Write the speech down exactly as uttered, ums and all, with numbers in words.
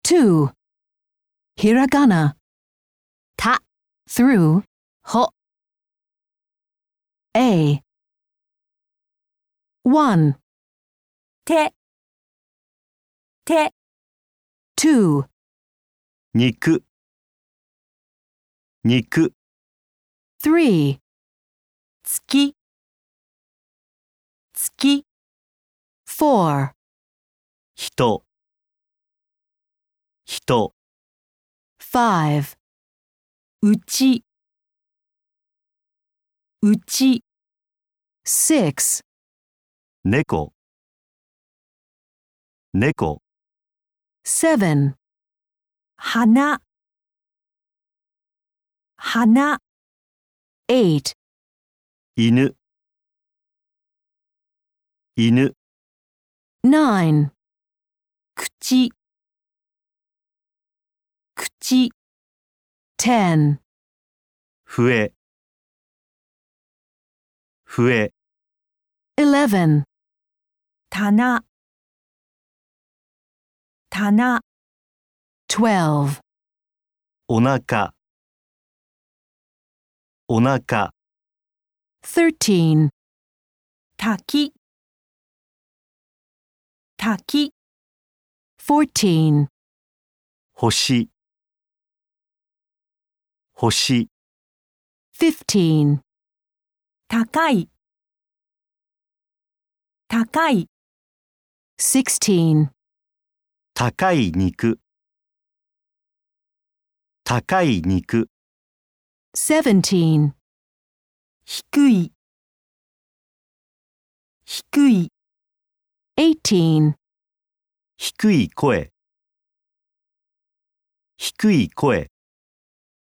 two. Hiragana. た、 Through. ほ、 A. one. て、て、 two. 肉肉 three. 月、月、 four. 人人 five. うち、うち、 six. 猫猫 seven. 花、花、 eight. 犬犬 nine. 口、口、 ten. 笛笛 eleven. 棚、棚、 twelve. お腹お腹 thirteen. 滝、滝、 fourteen. 星星 fifteen. 高い、高い、 sixteen. 高い肉高い肉 seventeen. 低い、低い、 eighteen. 低い声低い声